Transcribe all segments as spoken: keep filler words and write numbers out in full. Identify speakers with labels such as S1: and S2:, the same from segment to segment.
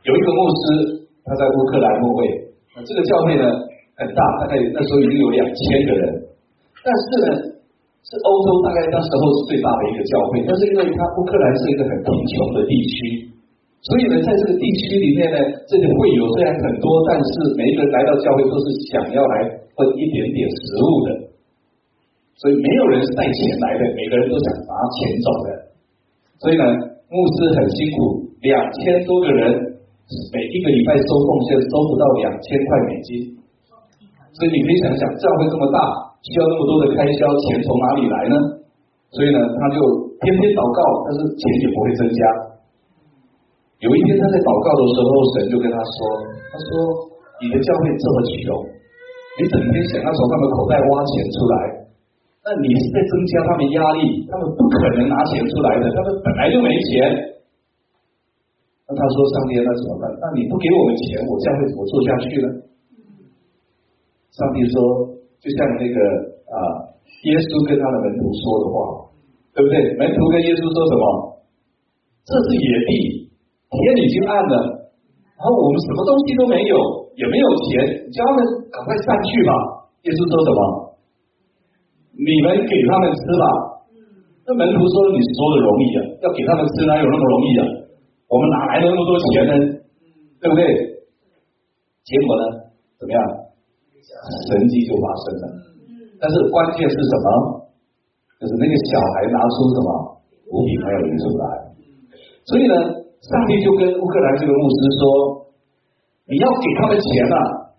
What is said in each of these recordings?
S1: 有一个牧师他在乌克兰牧会，这个教会呢很大，大概那时候已经有两千个人，但是呢是欧洲大概那时候是最大的一个教会，但是因为它乌克兰是一个很贫穷的地区，所以呢在这个地区里面呢，这些会友虽然很多，但是每一个人来到教会都是想要来分一点点食物的，所以没有人是带钱来的，每个人都想拿钱走的，所以呢牧师很辛苦，两千多个人每一个礼拜收贡献收不到两千块美金，所以你可以想想教会这么大，需要那么多的开销，钱从哪里来呢？所以呢他就天天祷告，但是钱也不会增加。有一天他在祷告的时候，神就跟他说，他说你的教会这么穷，你整天想要从他们口袋挖钱出来，那你是在增加他们压力，他们不可能拿钱出来的，他们本来就没钱。那他说上帝那怎么办？那你不给我们钱，我教会怎么做下去呢？上帝说就像那个啊，耶稣跟他的门徒说的话，对不对？门徒跟耶稣说什么？这是野地，天已经暗了，然后我们什么东西都没有，也没有钱，叫他们赶快上去吧。耶稣说什么？你们给他们吃吧。那门徒说你说的容易啊，要给他们吃哪有那么容易啊？我们哪来的那么多钱呢？对不对？结果呢？怎么样？神迹就发生了。但是关键是什么？就是那个小孩拿出什么五饼还有鱼出来。所以呢，上帝就跟乌克兰这个牧师说：“你要给他们钱啊！”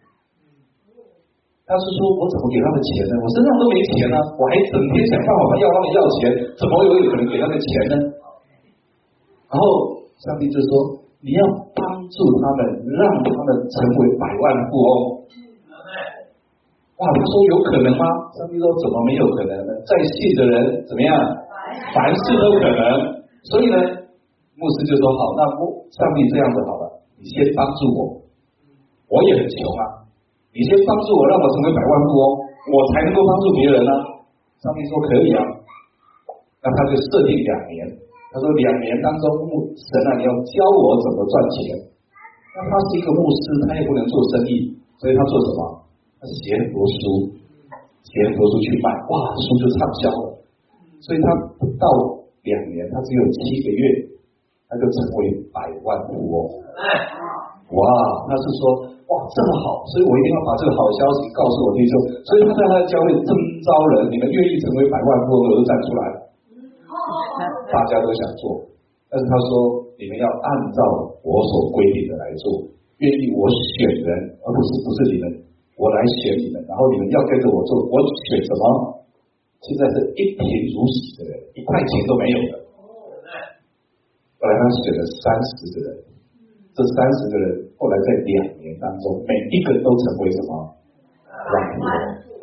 S1: 他是说：“我怎么给他们钱呢？我身上都没钱啊！我还整天想办法要他们要钱，怎么有可能给他们钱呢？”然后上帝就说：“你要帮助他们，让他们成为百万富翁。”哇，他说有可能吗？上帝说怎么没有可能呢？在信的人怎么样？凡事都可能。所以呢，牧师就说好，那上帝这样子好了，你先帮助我，我也很穷啊，你先帮助我，让我成为百万富翁，我才能够帮助别人呢。上帝说可以啊，那他就设定两年。他说两年当中，神啊，你要教我怎么赚钱。那他是一个牧师，他也不能做生意，所以他做什么？他写很多书，写很多书去卖，哇，书就畅销了。所以他不到两年，他只有七个月，他就成为百万富翁。哇，他是说哇这么好，所以我一定要把这个好消息告诉我弟兄。所以他在他的教会征召人，你们愿意成为百万富翁的都站出来。大家都想做，但是他说你们要按照我所规定的来做，愿意我选人，而不是不是你们，我来选你们，然后你们要跟着我做，我选什么？现在是一贫如洗的人，一块钱都没有的。后来他选了三十个人，这三十个人后来在两年当中，每一个都成为什么？万富翁。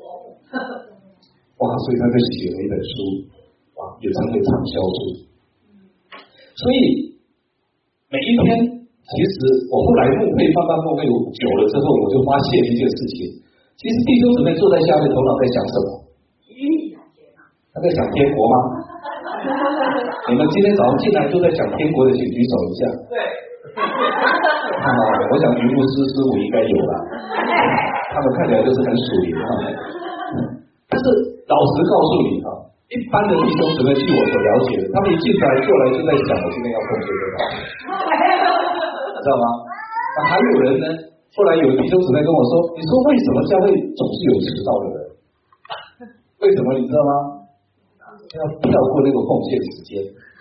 S1: 哇，所以他就写了一本书。也成为畅销书。所以每一天，其实我后来牧会慢慢牧会久了之后，我就发现一件事情，其实弟兄姊妹坐在下面头脑在想什么？他在想天国吗？你们今天早上进来都在想天国的，请举手一下。对。啊，我想于牧师师傅应该有了，他们看起来都是很属灵啊。但是老实告诉你啊，一般的弟兄姊妹，据我所了解的，他们一进来过来就在想，我今天要奉献多少，知道吗？啊，还有人呢，后来有弟兄姊妹跟我说，你说为什么教会总是有迟到的人？为什么你知道吗？要跳过那个奉献时间。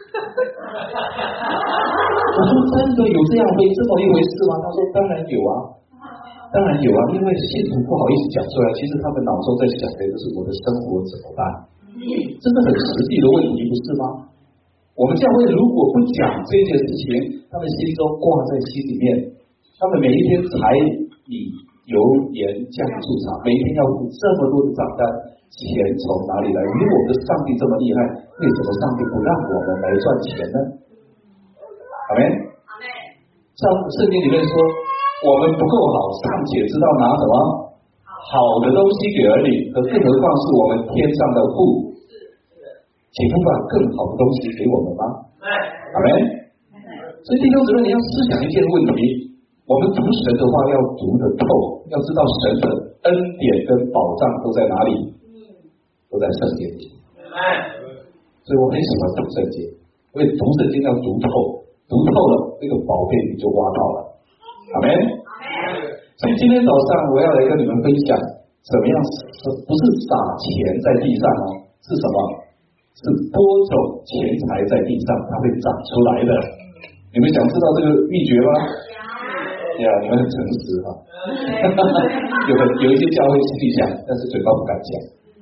S1: 我说真的有这样会这么一回事吗？他说当然有啊，当然有啊，因为信徒不好意思讲出来，其实他们脑中在想的就是我的生活怎么办。这是很实际的问题，不是吗？我们教会如果不讲这件事情，他们心中挂在心里面，他们每一天柴米油盐酱醋茶，每一天要付这么多的账单，钱从哪里来？如果我们的上帝这么厉害，为什么上帝不让我们来赚钱呢？阿们。像圣经里面说，我们不够好，尚且知道拿什么好的东西给儿女，更何况是我们天上的父，请不把更好的东西给我们吗？阿们。所以弟兄姊妹，你要思想一件问题： 我们读神的话要读得透，要知道神的恩典跟保障都在哪里，都在圣经里。所以我很喜欢读圣经，因为读圣经要读透，读透了那个宝贝你就挖到了。阿们。所以今天早上我要来跟你们分享怎么样，不是撒钱在地上哦，是什么？是播种钱财在地上，它会长出来的。你们想知道这个秘诀吗？呀，你们很诚实哈。有的有一些教会心里想，但是嘴巴不敢讲。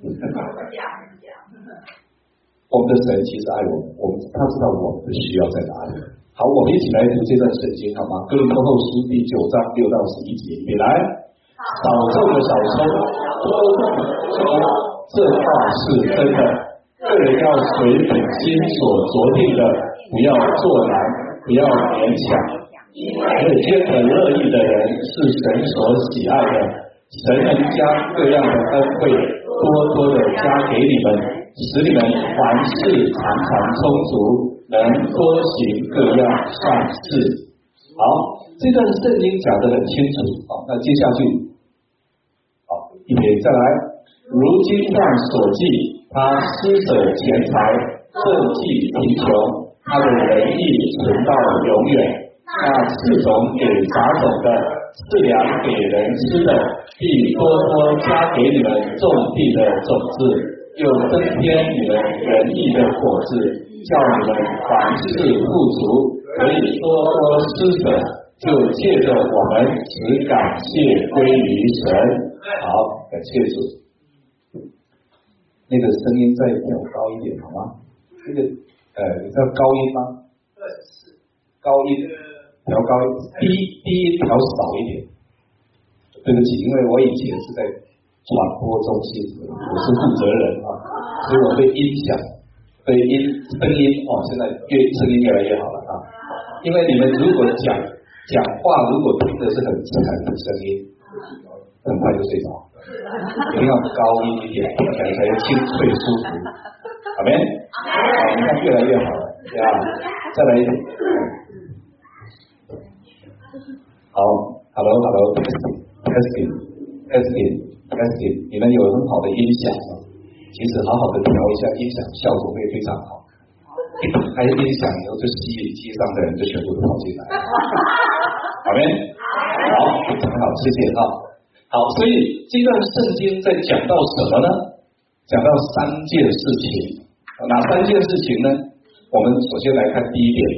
S1: 我们的神其实爱我们，我们他知道我们的需要在哪里。好，我们一起来读这段圣经好吗？哥林多后书第九章六到十一节，你来。少种的少收，多种的多收，这话是真的。个人要随本心所酌定的，不要作难，不要勉强。因为皆可乐意的人是神所喜爱的，神能将各样的恩惠多多的加给你们，使你们凡事常常充足，能多行各样善事。好，这段圣经讲得很清楚。好，那接下去，好，一篇再来。如经上所记，他施舍钱财，赈济贫穷，他的仁义存到永远。那赐种给撒种的，赐粮给人吃的，必多多加给你们种地的种子，又增添你们仁义的果子，叫你们凡事富足，可以多多施舍，就借着我们只感谢归于神。好，感谢主。那个声音再调高一点好吗？这个呃，你知道高音吗？高音。调高低低音调少一点，对不起，因为我以前是在传播中心，我是负责人啊，所以我对音响、对音声音哦，现在越声音越来越好了啊。因为你们如果讲讲话，如果听的是很自然的声音，很快就睡着，一定要高音一点，听起来才清脆舒服。好没？好，你看越来越好了，对吧？再来一点。好 ，Hello Hello testing testing testing， 你们有很好的音响吗？其实好好的调一下音响，效果会非常好。一打开音响以后，就吸引机上的人就全部都跑进来。好没？好，非常好，谢谢啊。好，所以这段圣经在讲到什么呢？讲到三件事情，哪三件事情呢？我们首先来看第一点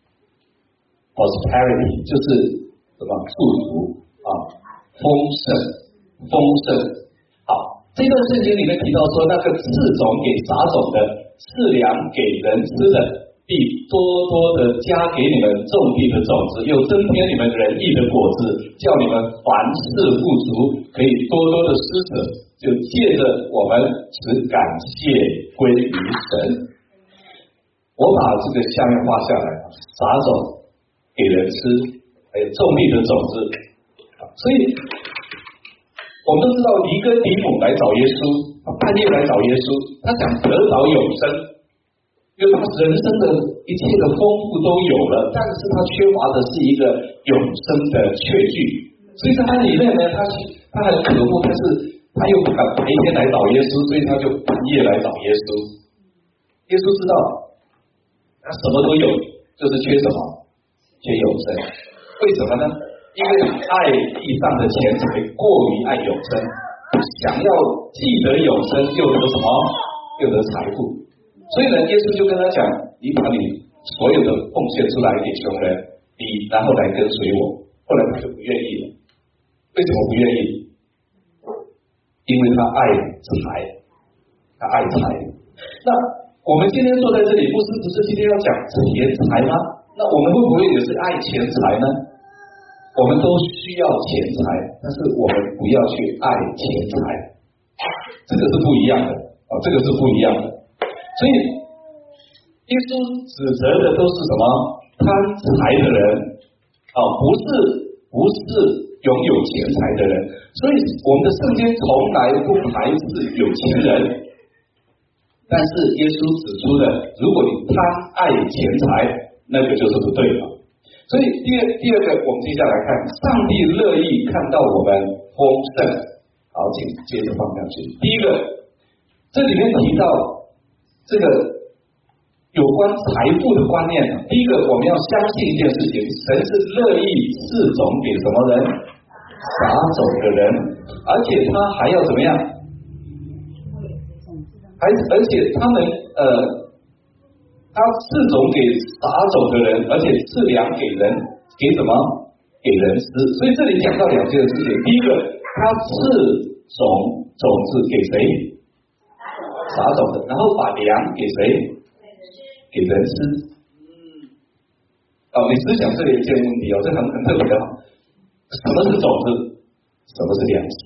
S1: ，prosperity， 就是。什么祝福啊，丰盛，丰盛。好，这段圣经里面提到说，那个赐种给撒种的，赐粮给人吃的，必多多的加给你们种地的种子，又增添你们仁义的果子，叫你们凡事富足，可以多多的施舍，就借着我们只感谢归于神。我把这个下面画下来，撒种给人吃。还有种地的种子，所以我们都知道尼哥底母来找耶稣，半夜来找耶稣，他想得到永生，因为他人生的一切的丰富都有了，但是他缺乏的是一个永生的确据，所以在他里面呢，他他很渴慕，但是他又不敢白天来找耶稣，所以他就半夜来找耶稣。耶稣知道他什么都有，就是缺什么？缺永生。为什么呢？因为爱地上的钱财过于爱永生，想要既得永生又得什么？又得财富。所以呢，耶稣就跟他讲：你把你所有的奉献出来给穷人，你然后来跟随我。后来他就不愿意了。为什么不愿意？因为他爱财，他爱财。那我们今天坐在这里，牧师不是今天要讲钱财吗？那我们会不会也是爱钱财呢？我们都需要钱财，但是我们不要去爱钱财，这个是不一样的啊，这个是不一样的。所以耶稣指责的都是什么？贪财的人啊，不是不是拥有钱财的人。所以我们的圣经从来不排斥有钱人，但是耶稣指出的，如果你贪爱钱财，那个就是不对了。 所以第二第二个，我们接下来看，上帝乐意看到我们丰盛。好，请接着放下去。第一个，这里面提到这个有关财富的观念。第一个，我们要相信一件事情，神是乐意赐种给什么人？撒种的人，而且他还要怎么样？还而且他们呃，他赐种给撒种的人，而且赐粮给人，给什么？给人吃。所以这里讲到两件事情。第一个，他赐种种子给谁？撒种的，然后把粮给谁？给人吃。哦，你思想这里一件问题哦，这很很特别的。什么是种子？什么是粮食？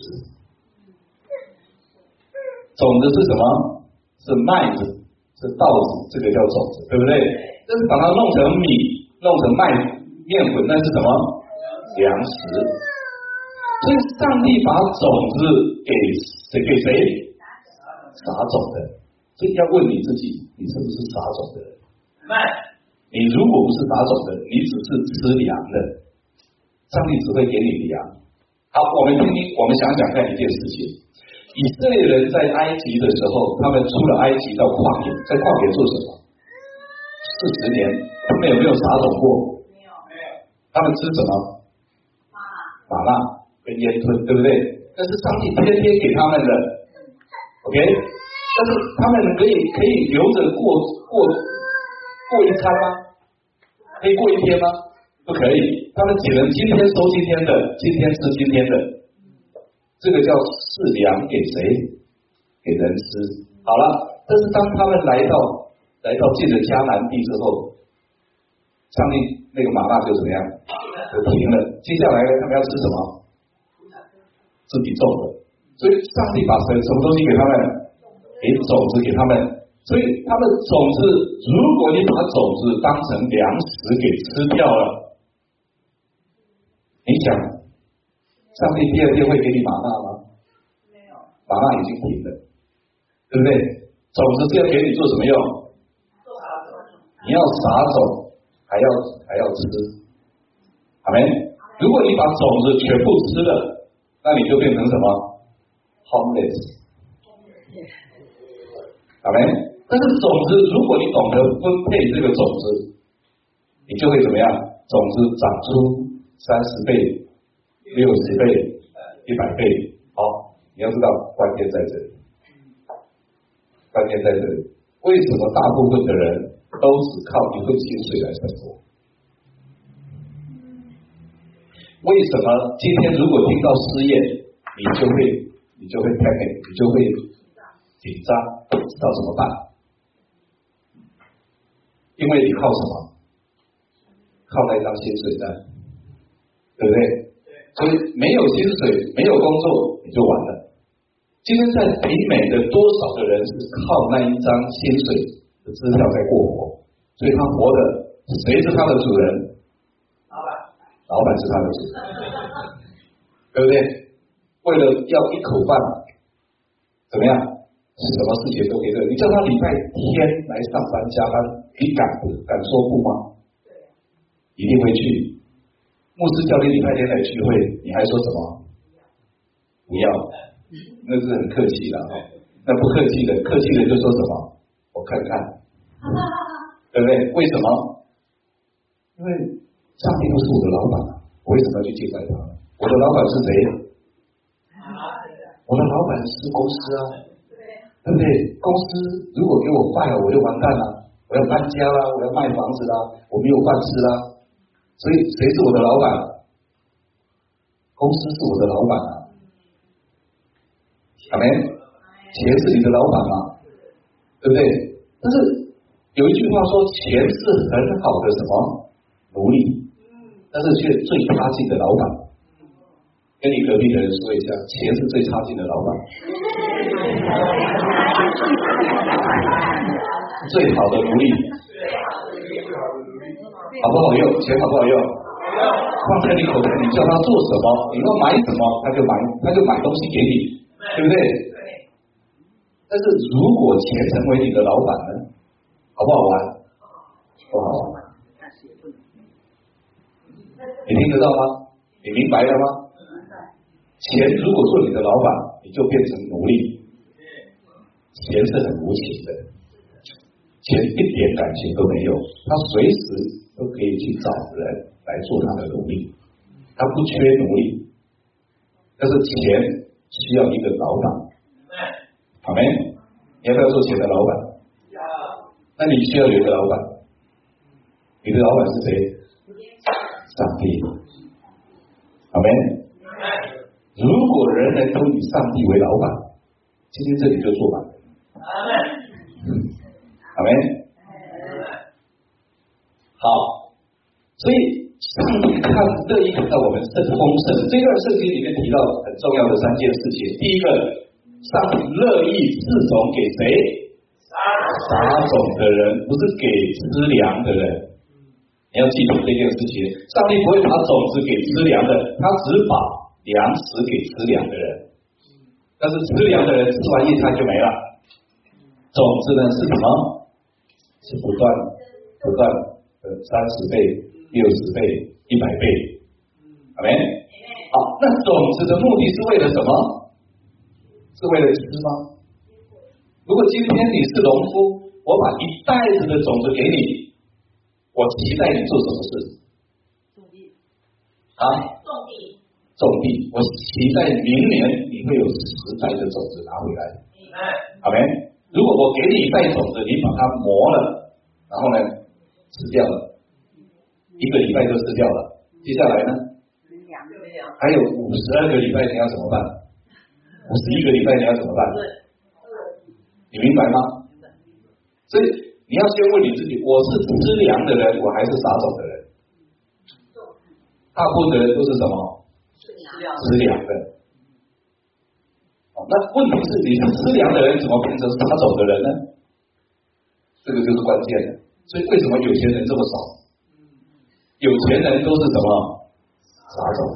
S1: 种子是什么？是麦子，是稻子，这个叫种子，对不对？但是把它弄成米，弄成麦面粉，那是什么？粮食。所以上帝把种子给谁？给谁？撒种的。所以要问你自己，你是不是撒种的人？你如果不是撒种的，你只是吃粮的，上帝只会给你粮。好，我们听听，我们想想看一件事情。以色列人在埃及的时候，他们出了埃及到旷野，在旷野做什么？四十年，他们有没有撒种过？没有，没有。他们吃什么？麻辣跟烟吞，对不对？但是上帝天天给他们的 ，OK。但是他们可以可以留着过过过一餐吗？可以过一天吗？不可以。他们只能今天收今天的，今天吃今天的。这个叫赐粮给谁？给人吃。好了，但是当他们来到来到进了迦南地之后，上帝那个麻辣就怎么样？就停了。接下来他们要吃什么？自己种的。所以上帝把什么东西给他们？给种子给他们。所以他们种子，如果你把种子当成粮食给吃掉了，你想上帝第二天会给你麻辣吗？没有，麻辣已经停了，对不对？种子是要给你做什么用？你要撒种，还要还要吃，阿们。如果你把种子全部吃了，那你就变成什么 ？homeless， 阿们。但是种子，如果你懂得分配这个种子，你就会怎么样？种子长出三十倍。六十倍、一百倍，好，你要知道关键在这里，关键在这里。为什么大部分的人都只靠一份薪水来生活？为什么今天如果听到失业，你就会你就会 panic， 你就会紧张，不知道怎么办？因为你靠什么？靠那张薪水单，对不对？所以没有薪水，没有工作，你就完了。今天在北美的多少个人是靠那一张薪水的支票在过活？所以他活的，谁是他的主人？老板，老板是他的主人，对不对？为了要一口饭，怎么样？什么事情都给这，你叫他礼拜天来上班加班，你敢敢说不吗？一定会去。牧师叫你礼拜天来聚会，你还说什么？不要，那是很客气的哈。那不客气的，客气的就说什么？我看看，对不对？为什么？因为上帝不是我的老板啊，我为什么要去敬拜他？我的老板是谁？我的老板是公司啊，对不对？公司如果给我败了，我就完蛋了，我要搬家啦，我要卖房子啦，我没有饭吃啦。所以谁是我的老板？公司是我的老板啊，阿们，钱是你的老板嘛，对不对？但是有一句话说，钱是很好的什么奴隶，但是却最差劲的老板。跟你隔壁的人说一下，钱是最差劲的老板，最好的奴隶。好不好用？钱好不好用？放在你口袋，你叫他做什么，你要买什么，他就买，他就买东西给你，对不对？但是如果钱成为你的老板呢，好不好玩？不好玩。 你听得到吗？你明白了吗？钱如果做你的老板，你就变成奴隶。钱是很无情的，钱一点感情都没有，他随时都可以去找人来做他的奴隶，他不缺奴隶。但是钱需要一个老板，好没？你要不要做钱的老板？那你需要有一个老板，你的老板是谁？上帝，好没？如果人人都以上帝为老板，今天这里就做满了。好没？好，所以上帝看乐意看到我们是丰盛。这段圣经里面提到很重要的三件事情。第一个，上帝乐意赐种给谁？撒种的人，不是给吃粮的人。你要记住这件事情，上帝不会把种子给吃粮的，他只把粮食给吃粮的人。但是吃粮的人吃完一餐就没了。种子呢是什么？是不断不断的三十倍、六十倍、一百倍，好没？好，那种子的目的是为了什么？是为了吃吗？如果今天你是农夫，我把一袋子的种子给你，我期待你做什么事？种地啊，种地，种地。我期待明年你会有十袋的种子拿回来，好没？如果我给你一袋种子，你把它磨了，然后呢吃掉了，一个礼拜就吃掉了，接下来呢还有五十二个礼拜，你要怎么办？五十一个礼拜你要怎么办？你明白吗？所以你要先问你自己，我是吃粮的人，我还是撒种的人？大部分的人都是什么？吃粮的。那问题是，你是吃粮的人，怎么变成撒种的人呢？这个就是关键的。所以为什么有钱人这么少？有钱人都是什么？撒种的。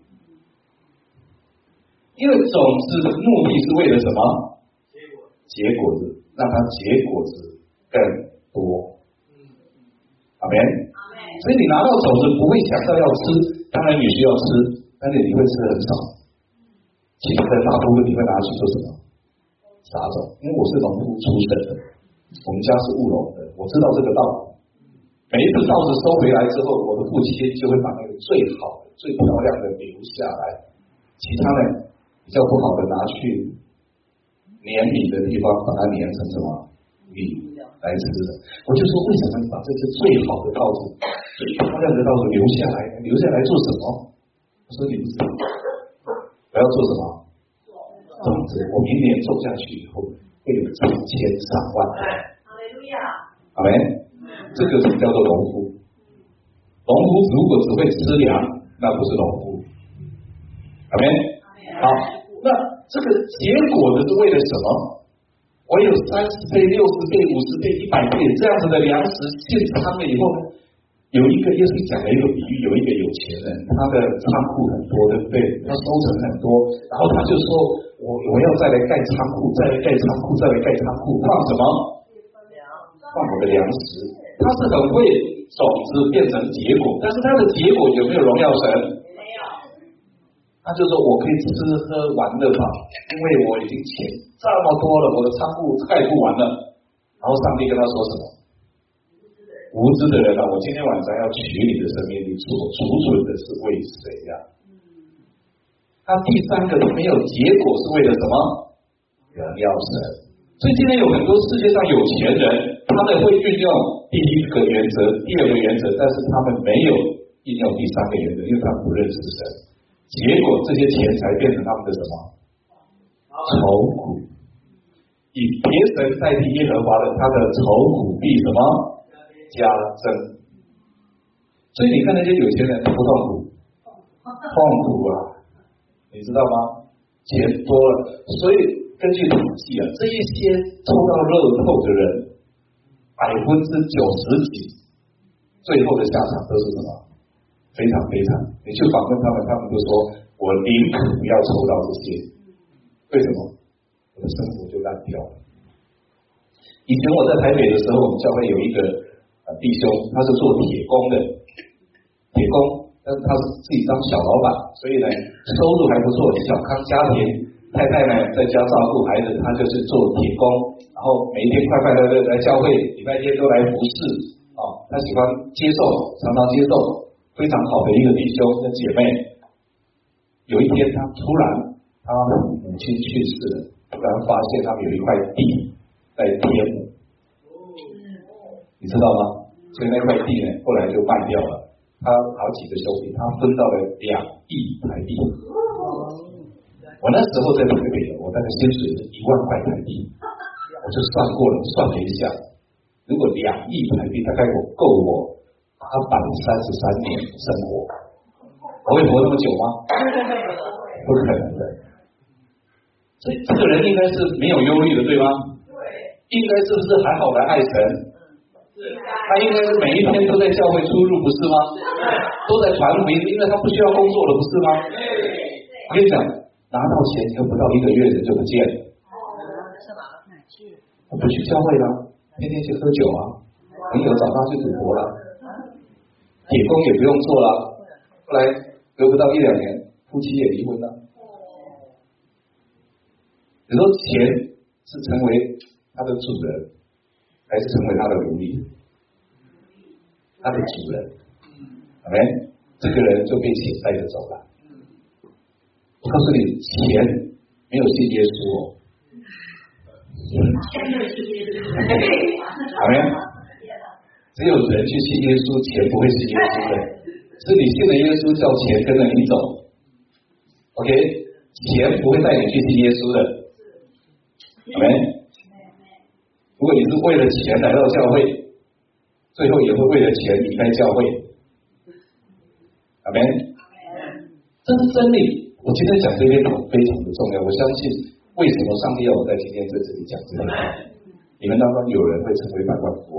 S1: 因为种子的目的是为了什么？结果子，让它结果子更多。阿们。所以你拿到种子不会想到要吃，当然你需要吃，但是你会吃很少。其他的大部分你会拿去做什么？撒种。因为我是农夫出身的，我们家是务农的，我知道这个道理。每一次稻子收回来之后，我的父亲就会把那个最好的、最漂亮的留下来，其他的比较不好的拿去碾米的地方，把它碾成什么米来吃的。我就说，为什么你把这些最好的稻子、最漂亮的稻子留下来？留下来做什么？我说你不知道。我要做什么？种子。我明年种下去以后，会有成千上万。哈利路亚。阿们。这个是叫做农夫。农夫如果只会吃粮，那不是农夫。阿们。好，那这个结果的是为了什么？我有三十倍、六十倍、五十倍、一百倍这样子的粮食进仓了以后呢？有一个耶稣讲了一个比喻，有一个有钱人，他的仓库很多，对不对？他收成很多，然后他就说：“我我要再来盖仓库，再来盖仓库，再来盖仓库，放什么？放我的粮食。”他是很会种子变成结果，但是他的结果有没有荣耀神？没有。他就说：“我可以吃喝玩乐吧，因为我已经钱这么多了，我的仓库盖不完了。”然后上帝跟他说什么？无知的人啊，我今天晚上要取你的生命，你所储存的是为谁呀、啊？那第三个没有结果是为了什么？荣耀神。所以今天有很多世界上有钱人，他们会运用第一个原则、第二个原则，但是他们没有运用第三个原则，因为他们不认识神。结果这些钱财变成他们的什么？愁苦。以别神代替耶和华的，他的愁苦必什么？加增。所以你看那些有钱人痛不痛苦？痛苦啊，你知道吗？钱多了，所以根据统计啊，这一些抽到乐透的人，百分之九十几，最后的下场都是什么？非常非常。你去访问他们，他们都说我宁可不要抽到这些。为什么？我的生活就烂掉了。以前我在台北的时候，我们教会有一个弟兄，他是做铁工的，铁工， 但是他是自己当小老板，所以呢收入还不错，小康家庭，太太呢在家照顾孩子，他就是做铁工，然后每一天快快乐乐来教会，礼拜天都来服侍哦，他喜欢接受，常常接受，非常好的一个弟兄跟姐妹。有一天他突然他母亲去世了，突然发现他们有一块地在天母，你知道吗？所以那块地呢后来就卖掉了，他好几个兄弟，他分到了两亿台币。我那时候在台北，我大概薪水是一万块台币，我就算过了，算了一下，如果两亿台币，大概我够我八百三十三年生活，我会活那么久吗？不可能的。所以这个人应该是没有忧虑的，对吗？应该是不是还好来爱神？他应该是每一天都在教会出入，不是吗？都在传福音，因为他不需要工作了，不是吗？我跟你讲，拿到钱以后不到一个月人就不见了。他不去教会了，天天去喝酒啊，朋友找他去赌博了，铁工也不用做了。后来隔不到一两年，夫妻也离婚了。你说钱是成为他的主人，还是成为他的奴隶？他的主人，好没？这个人就被钱带着走了。我告诉你，钱没有信耶稣哦。好没？只有人去信耶稣，钱不会信耶稣的。是你信了耶稣，叫钱跟着你走。OK， 钱不会带你去信耶稣的。好没？如果你是为了钱来到教会，最后也会为了钱离开教会。阿们，这是真理。我今天讲这篇非常的重要。我相信为什么上帝要我在今天在这里讲这篇话？你们当中有人会成为百万富翁。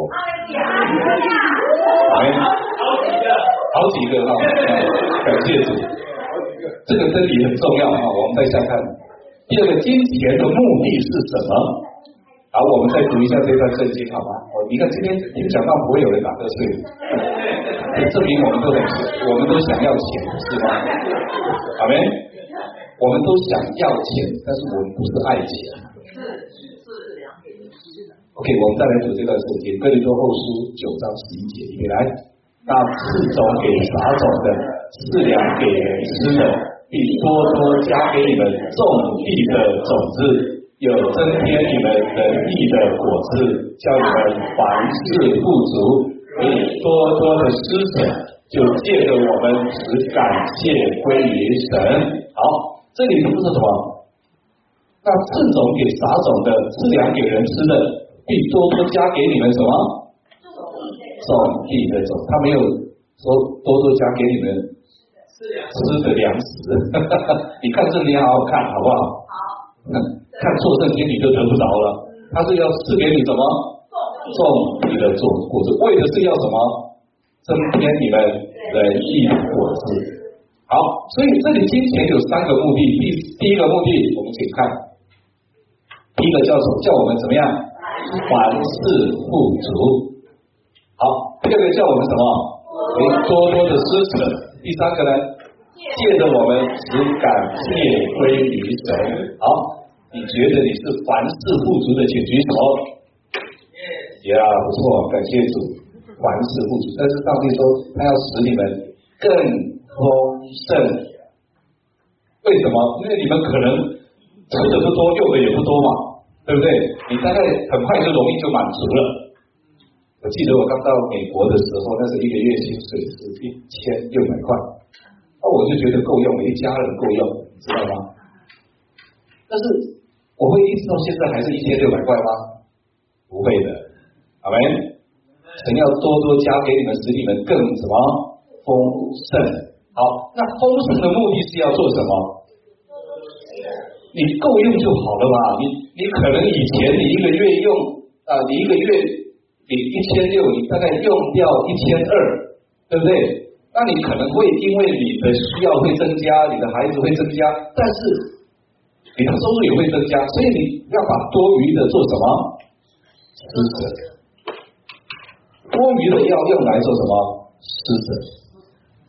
S1: 阿们，好几个，好几个哈，感谢主。这个真理很重要哈。我们再下看第二个，金钱的目的是什么？好，我们再读一下这段圣经，好吗？哦，你看今天听讲到不会有人打瞌睡，证明我们都很，我们都想要钱，是吗？阿们，我们都想要钱，但是我们不是爱钱。OK， 我们再来读这段圣经，哥林多后书九章十一节，一起来。那赐种给撒种的，赐粮给人吃的，必多多加给你们种地的种子。有增添你们仁义的果子，叫你们凡事富足，可以多多的施舍，就借着我们使感谢归于神。好，这里是不是什么？那赐种给撒种的，赐粮给人吃的，必多多加给你们什么？种地的种，他没有说多多加给你们吃的粮食。你看这里好好看，好不好？好。看错圣经你就得不着了，他是要赐给你什么？种地的种果子，为的是要什么？增添你们仁义的果子。好，所以这里金钱有三个目的，第第一个目的我们请看，第一个叫什么？叫我们怎么样？凡事富足。好，第二个叫我们什么？为多多的施舍。第三个呢？借着我们使感谢归于神。好。你觉得你是凡事富足的，请举手。呀，不错，感谢主，凡事富足。但是上帝说，他要使你们更丰盛。为什么？因为你们可能吃的不多，用的也不多嘛，对不对？你大概很快就容易就满足了。我记得我刚到美国的时候，那时一个月薪水是一千六百块，那我就觉得够用了，一家人够用，你知道吗？但是我会一直到现在还是一千六百块吗？不会的，阿们。神要多多加给你们，使你们更什么丰盛。好，那丰盛的目的是要做什么？你够用就好了嘛。你你可能以前你一个月用啊、呃，你一个月领一千六，你大概用掉一千二，对不对？那你可能会因为你的需要会增加，你的孩子会增加，但是你的收入也会增加，所以你要把多余的做什么？施舍。多余的要用来做什么？施舍。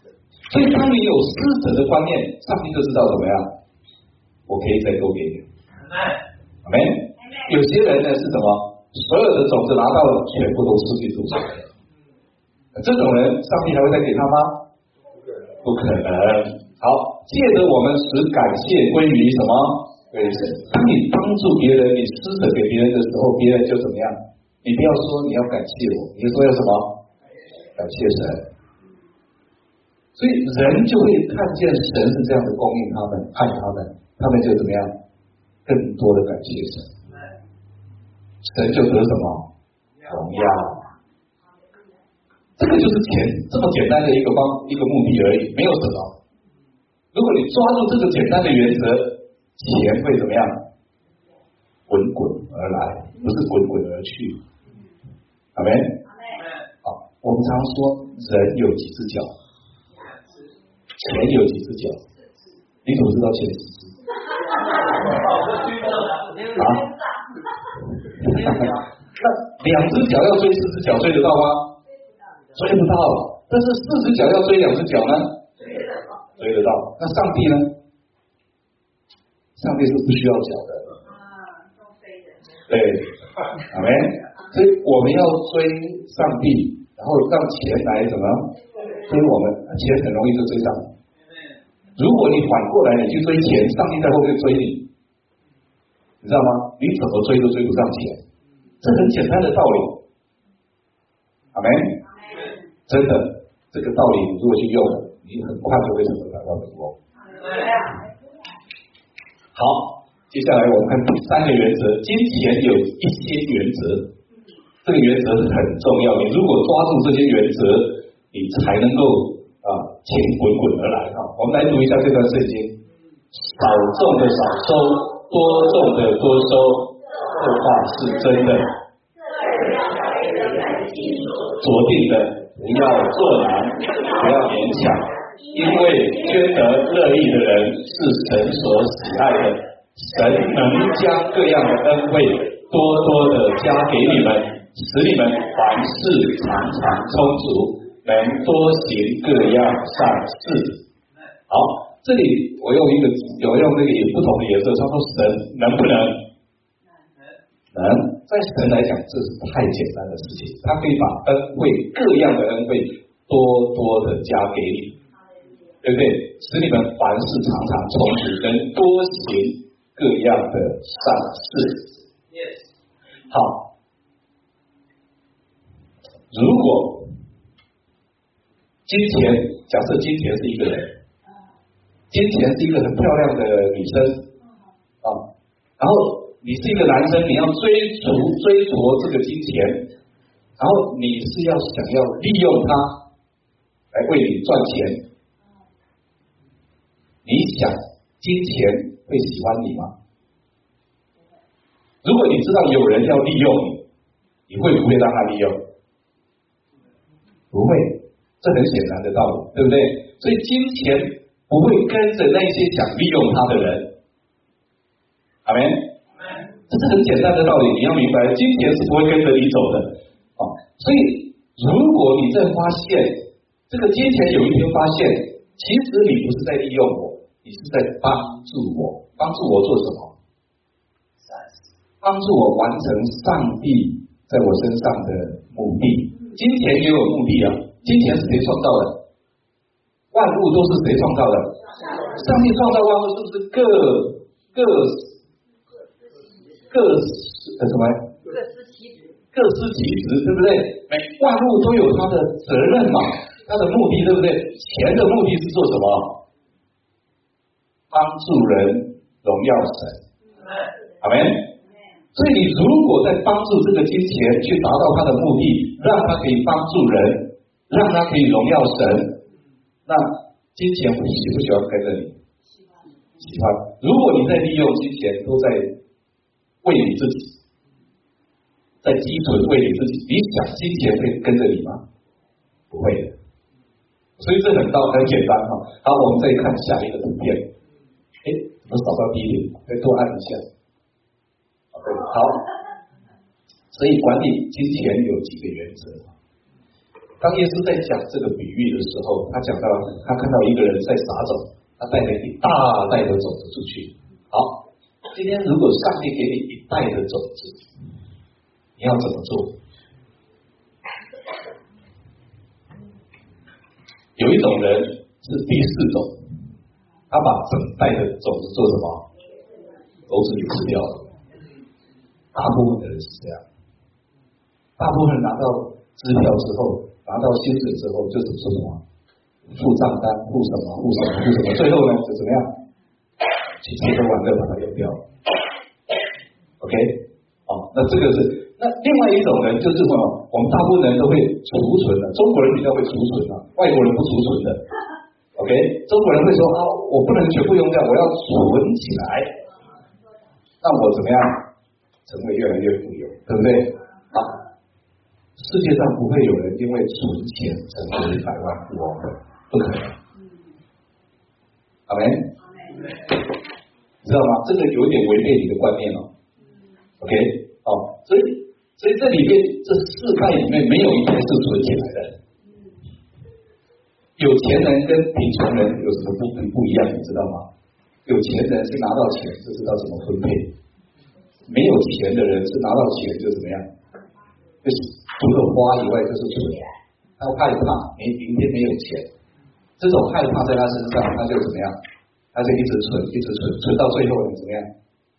S1: 所以当你有施舍的观念，上帝就知道怎么样，我可以再多给你。阿门。有些人呢是什么？所有的种子拿到了，全部都失去土壤。这种人，上帝还会再给他吗？不可能。好，借着我们使感谢归于什么？归于神。当你帮助别人，你施舍给别人的时候，别人就怎么样？你不要说你要感谢我，你说要什么？感谢神。所以人就会看见神是这样的供应他们，爱他们，他们就怎么样？更多的感谢神，神就得什么？荣耀。这个就是钱这么简单的一个方一个目的而已，没有什么。如果你抓住这个简单的原则，钱会怎么样？滚滚而来，不是滚滚而去。阿们。好，我们常说人有几只脚，钱有几只脚？你怎么知道钱几只？啊？那两只脚要追四只脚追得到吗？追不到。但是四只脚要追两只脚呢？追得到。那上帝呢？上帝是不需要脚的。对，阿们。所以我们要追上帝，然后让钱来怎么追我们？钱很容易就追上你。如果你反过来你去追钱，上帝在后面追你，你知道吗？你怎么追都追不上钱，这很简单的道理。阿们。真的，这个道理你如果去用，你很快就会成为百万富翁。好，接下来我们看第三个原则，金钱有一些原则，这个原则是很重要。你如果抓住这些原则，你才能够啊钱滚滚而来。哈，我们来读一下这段圣经：少种的少收，多种的多收，这话是真的。昨定的。不要做难，不要勉强，因为捐得乐意的人是神所喜爱的。神能将各样的恩惠多多的加给你们，使你们凡事常常充足，能多行各样善事。好，这里我用一个我用这个不同的颜色，他说神能不能？能。在神来讲，这是太简单的事情，他可以把恩惠各样的恩惠多多的加给你，对不对？使你们凡事常常充足，能多行各样的善事。好，如果金钱，假设金钱是一个人，金钱是一个很漂亮的女生啊，然后你是一个男生，你要追逐追逐这个金钱，然后你是要想要利用它来为你赚钱，你想金钱会喜欢你吗？如果你知道有人要利用你，你会不会让他利用？不会，这很显然的道理，对不对？所以金钱不会跟着那些想利用他的人。阿们。这是很简单的道理，你要明白，金钱是不会跟着你走的啊。所以，如果你在发现这个金钱有一天发现，其实你不是在利用我，你是在帮助我，帮助我做什么？帮助我完成上帝在我身上的目的。金钱也有目的啊，金钱是谁创造的？万物都是谁创造的？上帝创造万物，是不是各各？各司什么？各司其职，各司其职，对不对？每万物都有它的责任嘛，它的目的，对不对？钱的目的是做什么？帮助人荣耀神。阿们。所以你如果在帮助这个金钱去达到它的目的，让它可以帮助人，让它可以荣耀神，那金钱喜不喜欢跟着你？喜欢。如果你在利用金钱，都在为你自己，在基准为你自己，你想金钱会跟着你吗？不会的。所以这很道很简单哈。好，我们再看下一个图片。哎，怎么扫到第一点？再多按一下。对，好。所以管理金钱有几个原则。 当耶稣在讲这个比喻的时候，他讲到他看到一个人在撒种，他带了一大袋的种子出去。好，今天如果上帝给你一袋的种子，你要怎么做？有一种人是第四种，他把整袋的种子做什么？都自己吃掉了。大部分的人是这样，大部分人拿到支票之后，拿到薪水之后，就是说什么付账单、付什么、付什么、付什么，最后呢就怎么样？去吃喝玩乐把它用掉。OK， 哦，那这个是那另外一种人就是什么？我们大部分人都会储存的，中国人比较会储存的，外国人不储存的。OK， 中国人会说啊，我不能全部用掉，我要存起来，那我怎么样成为越来越富有，对不对？啊，世界上不会有人因为存钱成为百万富翁的，不可能。阿门。你知道吗？这个有点违背你的观念哦。OK， 哦，所以所以这里面这四派里面没有一派是存起来的。有钱人跟贫穷人有什么不不一样？你知道吗？有钱人是拿到钱就知道怎么分配，没有钱的人是拿到钱就怎么样，就是除了花以外就是存，他害怕明明天没有钱，这种害怕在他身上，他就怎么样？他就一直存，一直存，存到最后呢怎么样？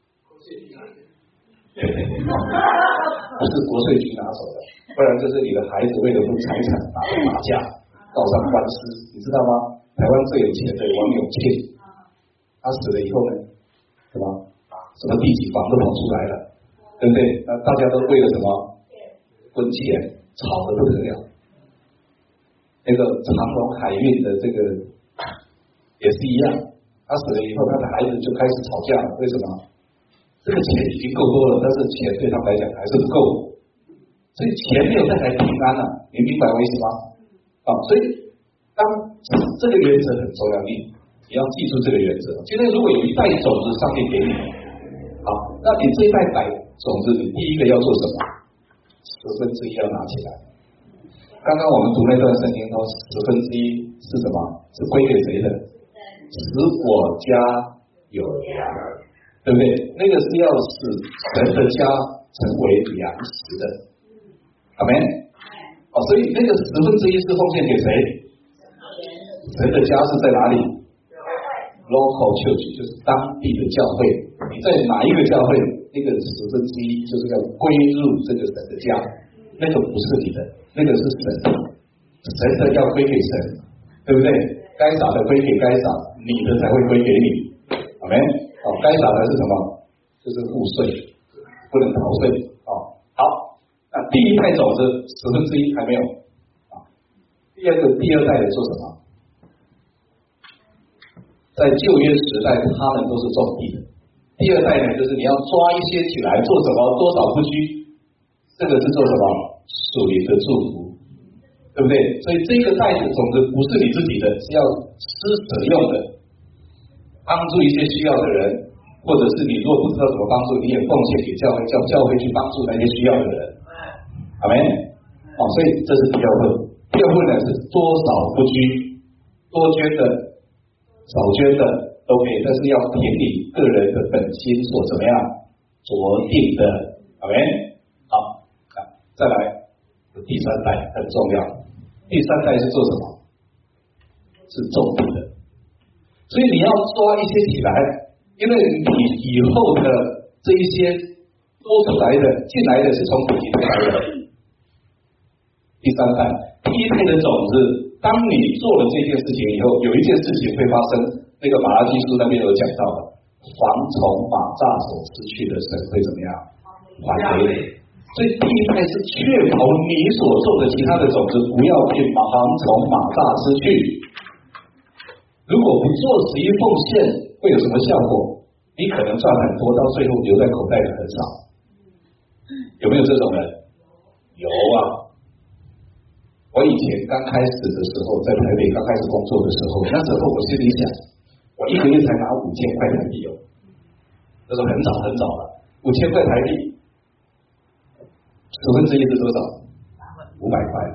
S1: 不是国税局拿走的，不然就是你的孩子为了分财产打打架，告上官司，你知道吗？台湾最有钱的王永庆，他死了以后呢，什么什么地几房都跑出来了，对不对？那大家都为了什么分钱吵得不得了。那个长荣海运的这个也是一样。他死了以后，他的孩子就开始吵架了。为什么？这个钱已经够多了，但是钱对他们来讲还是不够，所以钱没有带来平安了、啊。你明白我意思吗？啊，所以当这个原则很重要，你你要记住这个原则。今天如果有一袋种子上帝给你，好，那你这一袋白种子，你第一个要做什么？十分之一要拿起来。刚刚我们读那段圣经说，十分之一是什么？是归给谁的？使我家有粮，对不对？那个是要使神的家成为粮食的，阿们。哦，所以那个十分之一是奉献给谁？神的家是在哪里 ？Local church 就是当地的教会。你在哪一个教会，那个十分之一就是要归入这个神的家，那个不是你的，那个是神的，神的要归给神，对不对？该撒的归给该撒，你的才会归给你，阿们。哦，该撒的是什么？就是户税，不能逃税。哦，好，那第一代种子十分之一还没有啊。第二个，第二代的做什么？在旧约时代，他们都是种地的。第二代呢，就是你要抓一些起来做什么？多少不拘，这个是做什么？属灵的祝福。对不对？所以这个袋子种子不是你自己的，是要施舍用的，帮助一些需要的人，或者是你如果不知道怎么帮助，你也奉献给教会，叫教会去帮助那些需要的人。阿们。哦，所以这是第二份。第二份呢是多少不拘，多捐的、少捐的都可以，但是要凭你个人的本心所怎么样酌定的。阿们。好，再来第三代很重要。第三代是做什么？是种地的，所以你要抓一些起来，因为你以后的这一些多出来的进来的是从第几代来的？第三代，第一代的种子，当你做了这件事情以后，有一件事情会发生，那个马拉基书那边有讲到的，蝗虫螞蚱所失去的神会怎么样？还给你。所以第一代是确保你所种的其他的种子不要被蝗虫螞蚱失去。如果不做十一奉献，会有什么效果？你可能赚很多，到最后留在口袋的很少。有没有这种人？有啊。我以前刚开始的时候，在台北刚开始工作的时候，那时候我心里想，我一个月才拿五千块台币哦，那时候很早很早了，五千块台币。十分之一是多少？五百块。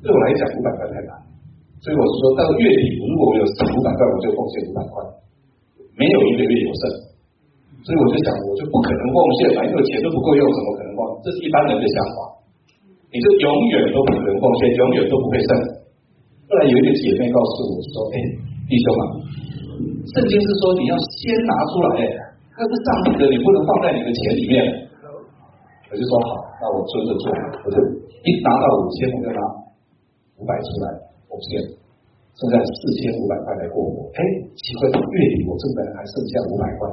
S1: 对我来讲五百块太难，所以我是说到月底如果我有五百块，我就奉献五百块，没有一个月有剩。所以我就想，我就不可能奉献嘛，因为钱都不够用，怎么可能奉？这是一般人的想法，你就永远都不可能奉献，永远都不会剩。后来有一个姐妹告诉我说：“哎，弟兄啊，圣经是说你要先拿出来，那是上帝的，你不能放在你的钱里面。”我就说好，那我遵着做，我就一拿到五千，我就拿五百出来奉献，剩下四千五百块来过活。哎，奇怪，月底我这边还剩下五百块。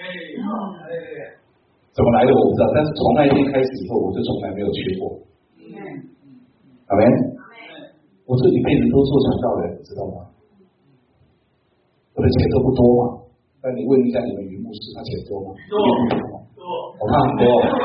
S1: 怎么来的我不知道，但是从那一天开始以后，我就从来没有缺过。阿们，我这一辈子都做传道人，你知道吗？我的钱都不多嘛。那你问一下你们云牧师，他钱多吗？多，多，我看很多。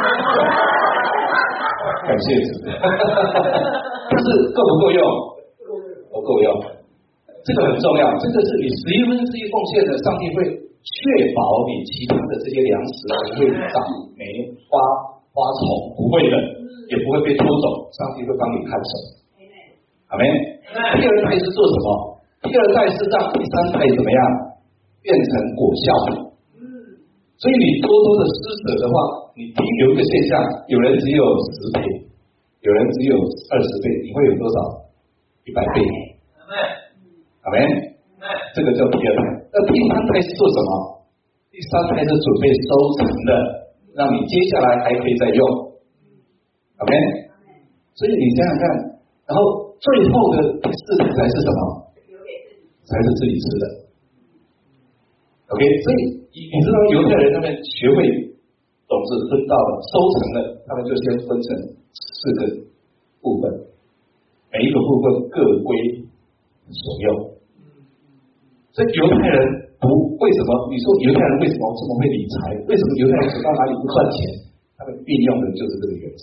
S1: 感谢主，但是够不够用？不够用。这个很重要，这个是你十一分之一奉献的，上帝会确保你其他的这些粮食不会长霉、花花虫，不会的，也不会被拖走，上帝会帮你看守。阿们。第二代是做什么？第二代是让第三代怎么样变成果效？所以你多多的施舍的话，你第一有一个现象，有人只有十倍，有人只有二十倍，你会有多少？一百倍。阿们。这个叫第二代。那第三代是做什么？第三代是准备收成的，让你接下来还可以再用。阿们。所以你想想看，然后最后的第四代才是什么？才是自己吃的。OK， 所以你你知道犹太人他们学会种子分到了收成了，他们就先分成四个部分，每一个部分各归所用。所以犹太人不为什么？你说犹太人为什么这么会理财？为什么犹太人走到哪里不赚钱？他们运用的就是这个原则，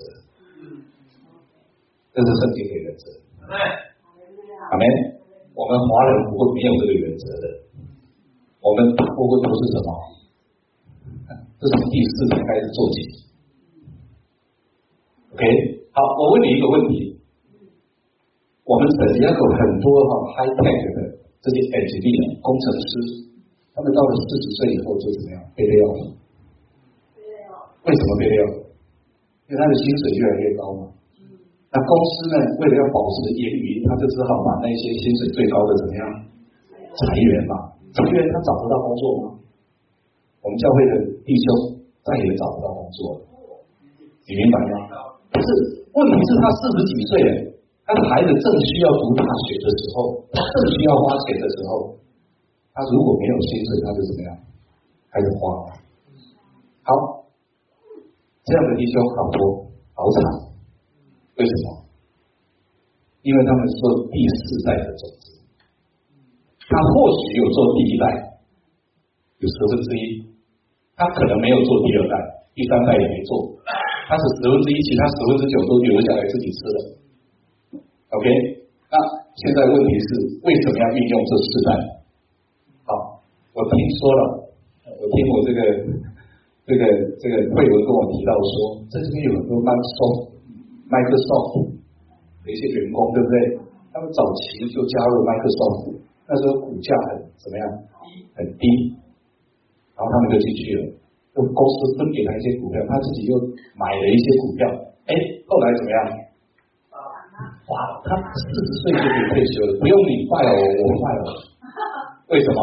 S1: 这是圣经的原则。阿们。我们华人不会没有这个原则的，我们大部分都是什么？这从第四才开始做起。OK， 好，我问你一个问题：我们本来有很多哈 high tech 的这些 engineer 工程师，他们到了四十岁以后就怎么样？被 lay off。为什么被 lay off？因为他的薪水越来越高嘛。那公司呢，为了要保持盈余，他就只好把那些薪水最高的怎么样裁员嘛？裁员他找不到工作吗？我们教会的弟兄再也找不到工作了，你明白吗？可是问题是他四十几岁了，他的孩子正需要读大学的时候，他正需要花钱的时候，他如果没有薪水，他就怎么样开始花。好，这样的弟兄好多好惨。为什么？因为他们做第四代的种子，他或许有做第一代，有十分之一，他可能没有做第二代，第三代也没做，他是十分之一，其他十分之九都留下来自己吃的。OK， 那现在问题是为什么要运用这四代？好，我听说了，我听我这个这个这个会文跟我提到说，在这边有很多蛮松。Microsoft 的一些员工，对不对？他们早期就加入 Microsoft， 那时候股价很怎么样？很低，然后他们就进去了，就公司分给他一些股票，他自己又买了一些股票，哎，后来怎么样？哇，他四十岁就可以退休了，不用你卖了我，我卖了。为什么？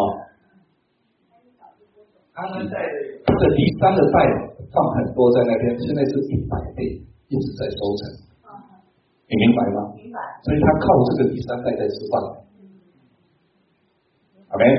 S1: 他的他的第三个代放很多在那边，现在是一百倍。一直在收成，你明白吗？明白。所以他靠这个第三代在吃饭。阿们。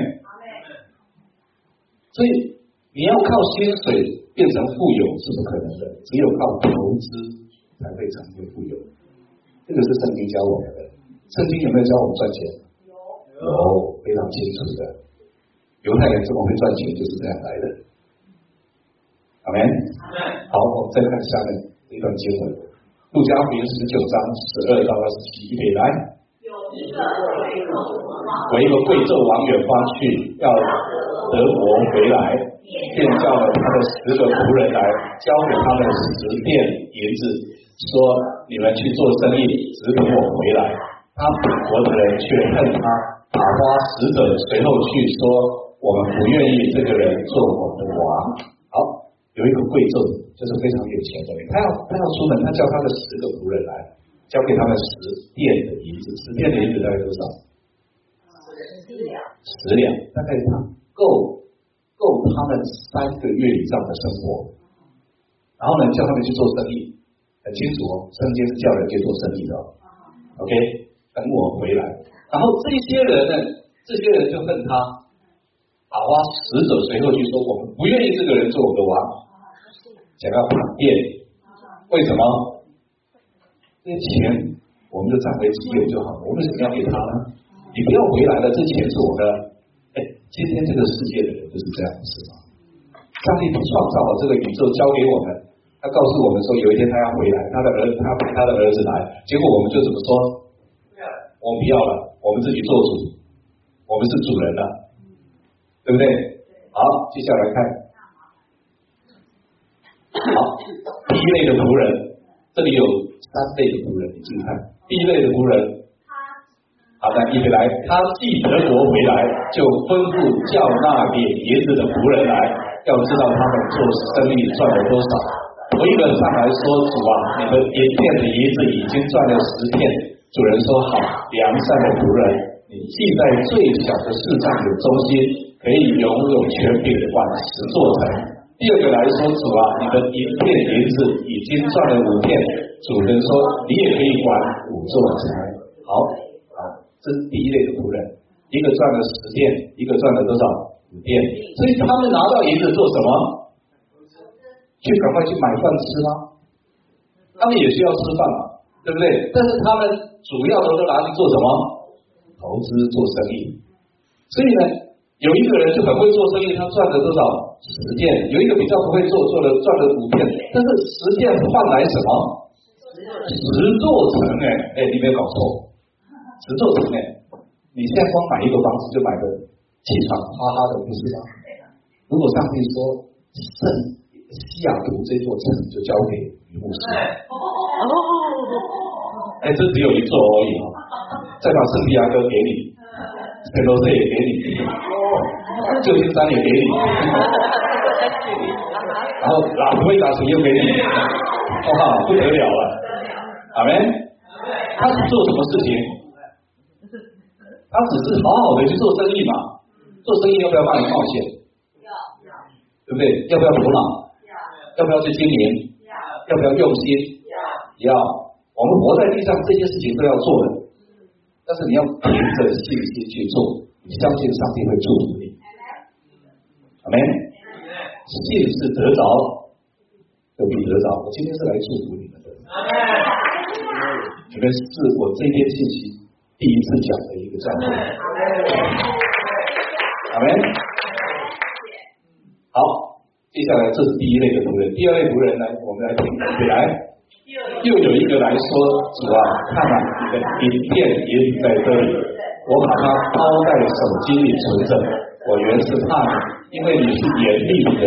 S1: 所以你要靠薪水变成富有是不可能的，只有靠投资才会成为富有。这个是圣经教我们的。圣经有没有教我们赚钱？有，有，非常清楚的。犹太人怎么会赚钱，就是这样来的。阿们。好，我们再看下面。一段经文，路加福音十九章十二到二十七，预备来。有一个贵胄为一个贵胄往远方去，要得国回来，便叫了他的十个仆人来，交给他们十殿银子，说：你们去做生意，只等我回来。 他本国的人却恨他，打发使者随后去说，我们不愿意这个人做我们的王。好，有一个贵胄，就是非常有钱的人，他要他要出门，他叫他的十个仆人来，交给他们十殿的银子，十殿的银子大概多少？十两，十两，大概他够够他们三个月以上的生活。然后呢，叫他们去做生意，很清楚哦，圣经是叫人去做生意的、哦。OK， 等我回来。然后这些人呢，这些人就恨他，打发使者随后去说，我们不愿意这个人做我们的王，想要叛变。为什么？这些钱我们就占为己有就好了，我们为什么要给他呢？你不要回来了，这钱是我的。哎，今天这个世界的人就是这样子嘛。上帝创造了这个宇宙，交给我们。他告诉我们说，有一天他要回来，他的儿子，他派他的儿子来，结果我们就怎么说？我们不要了，我们自己做主，我们是主人了，对不对？好，接下来看，好，第一类的仆人，这里有三类的仆人，你注意看，第一类的仆人，好的，预备来，他既得国回来，就吩咐叫那领银子的仆人来，要知道他们做生意赚了多少。头一个上来说，主啊，你的银片的银子已经赚了十片。主人说，好，良善的仆人，你既在最小的事上有忠心，可以拥有权柄管十座城。第二个来说，主啊，你的银片银子已经赚了五片。主人说，你也可以管五座城。好，好，这是第一类的仆人，一个赚了十片，一个赚了多少？五片。所以他们拿到银子做什么？去赶快去买饭吃吗？他们也需要吃饭嘛，对不对？但是他们主要的都拿去做什么？投资做生意。所以呢，有一个人就很会做生意，他赚了多少？十件；有一个比较不会做，做了赚了五件。但是十件换来什么？十座城哎，哎，你没有搞错，十座城哎，你现在光买一个房子就买个气场哈哈的，不是吗？如果上帝说圣西雅图这座城就交给于牧师，哎，这只有一座而已啊！再把圣地亚哥给你，圣罗塞也给你，旧金山也给你，然后拉斯维加斯又给你，哇，不得了了！阿门。他是做什么事情？他只是好好的去做生意嘛。做生意要不要帮你冒险？要，对不对？要不要头脑？要不要去经营？要不要用心？要。我们活在地上，这些事情都要做的，但是你要凭着信心去做，你相信上帝会祝福你。阿门。信是得着，就必得着。我今天是来祝福你们的。你们是我这篇信息第一次讲的一个教会。阿门。好。接下来，这是第一类的仆人。第二类仆人呢，我们来听起来，又有一个来说，主啊，看啊，你的银片也在这里，我把它包在手机里存着。我原是怕你，因为你是严厉的，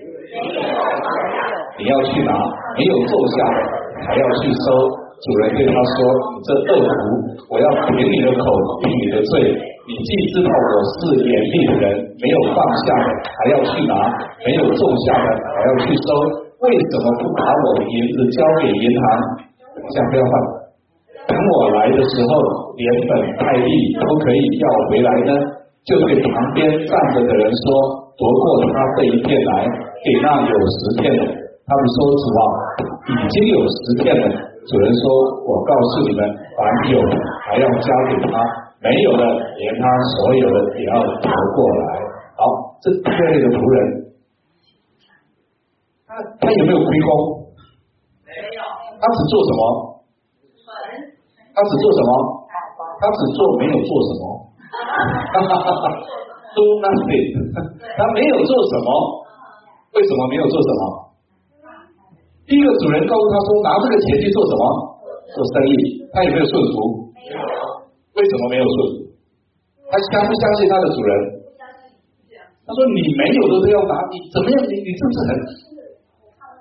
S1: 你要去拿，没有种下的还要去收。主人对他说：“你这恶仆，我要凭你的口定你的罪。你既知道我是严厉的人，没有放下的还要去拿，没有种下的还要去收，为什么不把我的银子交给银行？想不要换？等我来的时候，连本带利都可以要回来呢？”就对旁边站着的人说：“夺过他这一片来，给那有十片的。”他们说：“主啊，已经有十片了。”主人说：“我告诉你们，凡有的还要加给他。”没有的，连他所有的也要夺过来。好，这第二类的仆人，他他有没有亏空？没有。他只做什么？他只做什么？他只做没有做什么。Do nothing。他没有做什么。为什么没有做什么？第一个主人告诉他说，拿这个钱去做什么？做生意。他有没有顺服？没有。为什么没有顺？他相不相信他的主人？他说你没有的都要拿，你怎么样？你你是不是很？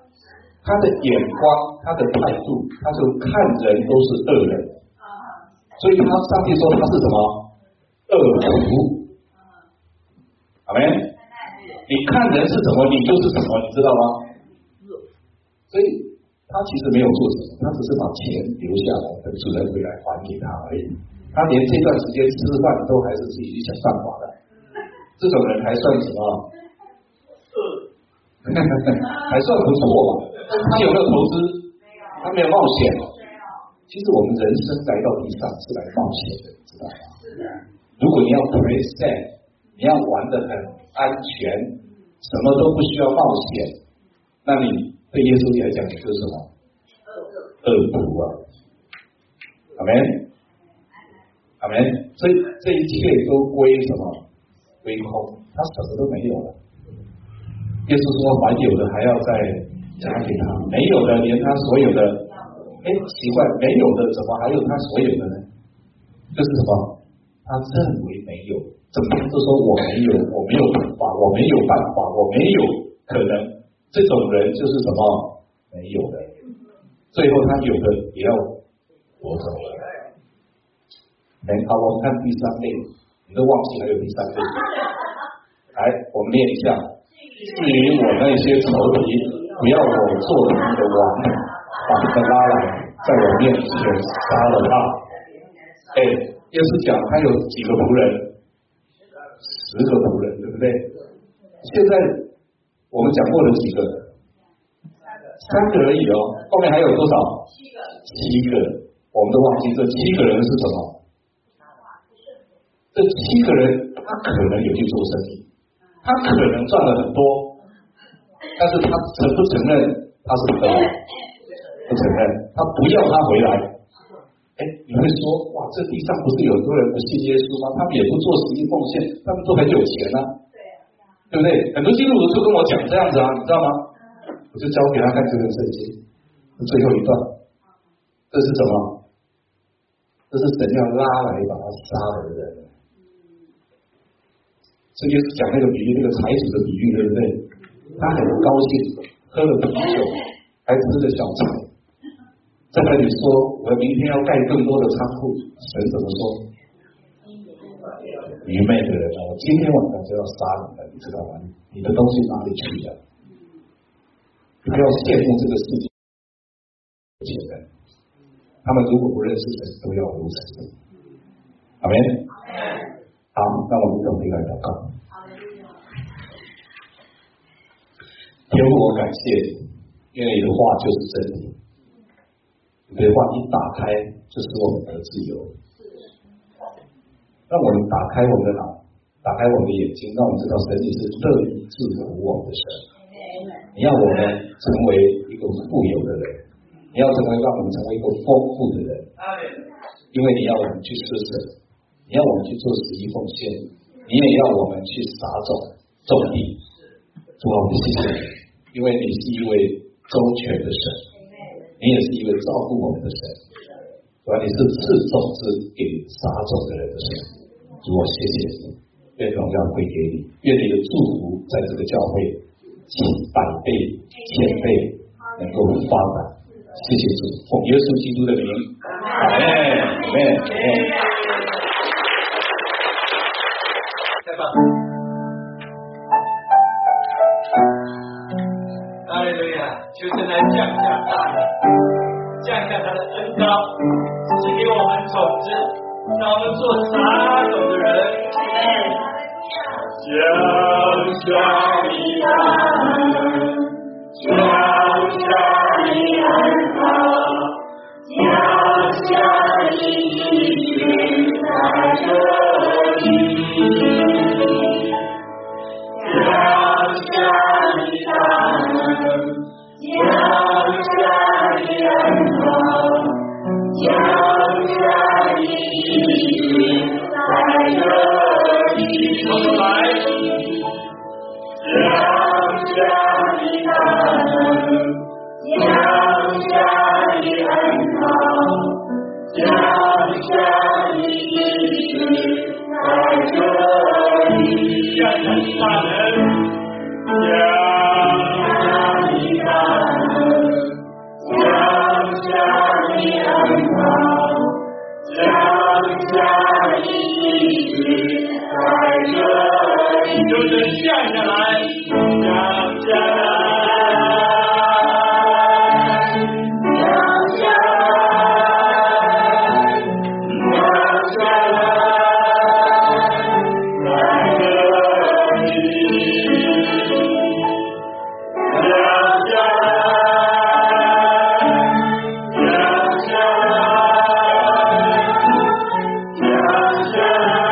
S1: 他的眼光，他的态度，他就看人都是恶人。 所以他上帝说他是什么恶仆，阿们。你看人是什么，你就是什么，你知道吗？所以他其实没有做什么，他只是把钱留下来，等主人回来还给他而已。他连这段时间吃饭都还是自己去想办法的，这种人还算什么？还算不错吧。但是他有没有投资？他没有冒险。其实我们人生来到地上是来冒险的，知道吗？如果你要 play safe， 你要玩得很安全，什么都不需要冒险，那你对耶稣来讲，你就是什么？恶仆啊！阿们，阿们。所以这一切都归什么？归空，他什么都没有了。耶稣说，还有的还要再加给他，没有的连他所有的，哎，奇怪，没有的怎么还有他所有的呢？就是什么？他认为没有，整天都说我没有，我没有办法，我没有办法，我没有可能。这种人就是什么？没有的。最后他有的也要夺走了。来，好，我们看第三类，你都忘记还有第三类。来，我们念一下。至于我那些仇敌，不要我做他们的王，把他们拉来，在我面前杀了他。哎，耶稣讲他有几个仆人？十个仆人，对不对？现在我们讲过了几个？三个而已哦。后面还有多少？七个。七个，我们都忘记这七个人是什么？这七个人他可能有去做生意，他可能赚了很多，但是他承不承认他是得了？不承认，他不要他回来。哎，你会说，哇，这地上不是有很多人不信耶稣吗？他们也不做实际奉献，他们都很有钱啊，对不对？很多基督徒就跟我讲这样子啊，你知道吗？我就教给他看这个圣经，最后一段，这是什么？这是神要拉来把他杀了的人。这就是讲那个比喻，那个财主的比喻，对不对？他很高兴，喝了啤酒，还吃了小菜，在那里说：“我明天要盖更多的仓库。”神怎么说？愚昧的人啊！我今天晚上就要杀你了，你知道吗？你的东西哪里去了？不要羡慕这个世界有钱人，他们如果不认识神，都要如此。阿们。好，那我们准备来祷告。天父，我感谢你，因为你的话就是真理，你的话一打开就使我们得自由。让我们打开我们的脑，打开我们的眼睛，让我们知道神你是乐意祝福我们的神。你要我们成为一个富有的人，你要成为让我们成为一个丰富的人，因为你要我们去施舍。你要我们去做十一奉献，你也要我们去撒种种地。主啊，我们谢谢你，因为你是一位周全的神，你也是一位照顾我们的神。主啊，你是赐种子给撒种的人的神。主啊，谢谢你，愿荣耀归给你，愿你的祝福在这个教会几百倍、千倍能够发展。谢谢主，奉耶稣基督的名，阿门，阿门，阿门。
S2: 哈利路亚！求神来降下大能，降下他的恩膏，赐给我们种子，让我们做撒种的人。降下你的恩，降下你恩膏，降下你的灵在这里。降下你的恩，降下你恩膏，降下你的灵在这里。重来，降下你的恩，降下你恩膏，降下你的灵在这里。降下你大能。降下你大能，降下你恩膏，降就是降下来，降下来，降下来，降下来，在这里，降下来，降下来，降下来。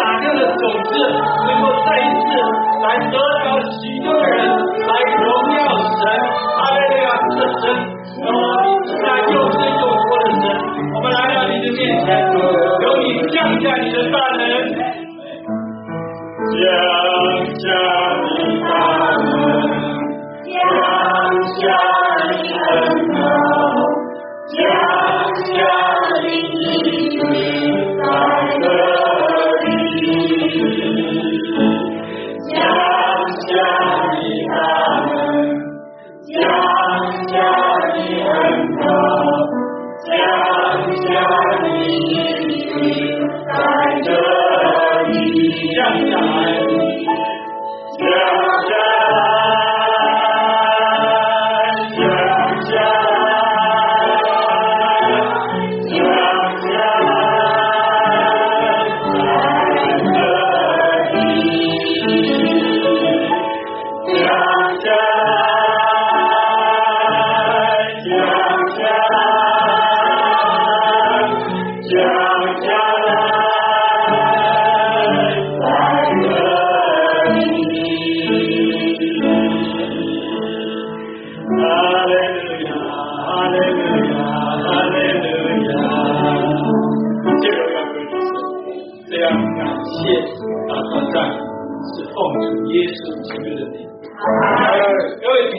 S3: 种子，能够再一次来得着许多的人来荣耀
S2: 下的恩膏，降下的意志在这里，降下来，降下来，降下来，降下来，在这里，降下来，降下来，降下来，在这里。哈利路亚，哈利路亚，哈利路亚。一切荣耀归于神，这样感谢啊，赞是奉主耶稣基督的名。各位。